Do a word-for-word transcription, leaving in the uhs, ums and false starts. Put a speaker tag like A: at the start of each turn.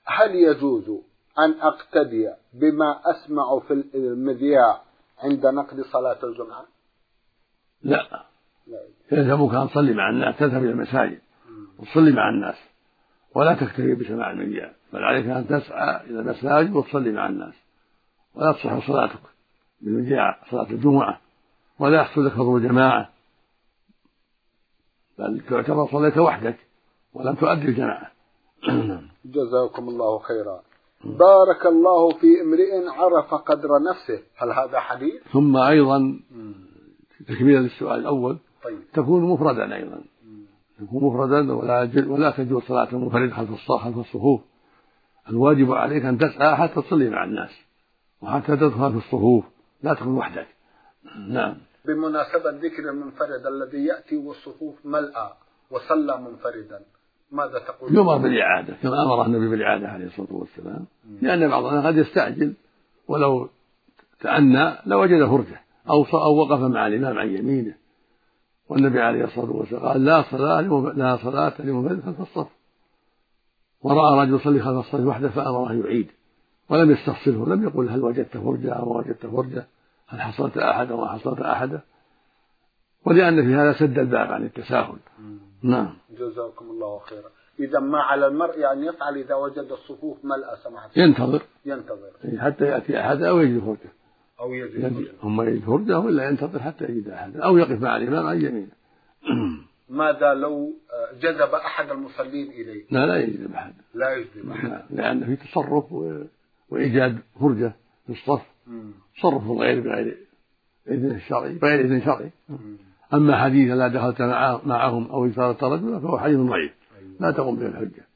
A: هل يجوز أن أقتدي بما أسمع في المذياع عند نقد صلاة الجمعة؟
B: لا، يلزمك أن تصلي مع الناس، تذهب إلى المساجد وتصلي مع الناس ولا تكتفي بسماع المذياع، بل عليك أن تسعى إلى المساجد وتصلي مع الناس، ولا تصح صلاتك بالمذياع صلاة الجمعة، ولا يحصل لك فضل جماعة، بل تعتبر صليت وحدك ولم تؤدي الجماعة.
A: جزاكم الله خيرا. بارك الله في امرئ عرف قدر نفسه، هل هذا حديث؟
B: ثم أيضا تكميلا للسؤال الأول،
A: طيب.
B: تكون مفردا أيضا، تكون مفردا ولا ولا تجوز صلاة المنفرد خلف خلف الصفوف. الواجب عليك أن تسعى حتى تصلي مع الناس وحتى تدخل في الصفوف، لا تكون وحدك. نعم.
A: بمناسبة ذكر المنفرد الذي يأتي والصفوف ملأى وصلى منفردا، ماذا تقول؟
B: يؤمر بالإعادة كما أمر النبي بالإعادة عليه الصلاة والسلام، لأن بعضنا قد يستعجل ولو تأنى لوجد فرجة أو أو وقف مع الإمام عن يمينه، والنبي عليه الصلاة والسلام قال لا صلاة لا صلاة لمنفرد خلف الصف، ورأى رجل يصلي خلف الصف وحده فأمره يعيد ولم يستفصله، لم يقل هل وجدت فرجة أو وجدت فرجة، هل حصلت أحدا أو حصلت أحدا، ولأن في هذا سد الباب عن التساهل. نعم.
A: جزاكم الله خيرا. إذا ما على المرء أن يفعل إذا وجد الصفوف ملأ سماحة
B: ينتظر
A: ينتظر
B: حتى يأتي أحد أو يجد فرجة
A: أو يجد
B: هم يجد فرجة ولا ينتظر حتى يجد أحد أو يقف مع الإمام عن يمينه.
A: ماذا لو جذب أحد المصلين إليه؟
B: لا لا يجذب أحد،
A: لا يجذب أحد،
B: لأن في تصرف وإيجاد فرجة في الصف، تصرف غير بغير إذن شرعي بغير إذن شرعي. أما حديث لا دخلت معهم أو إثارة رجل فهو حديث ضعيف لا تقوم به الحجة.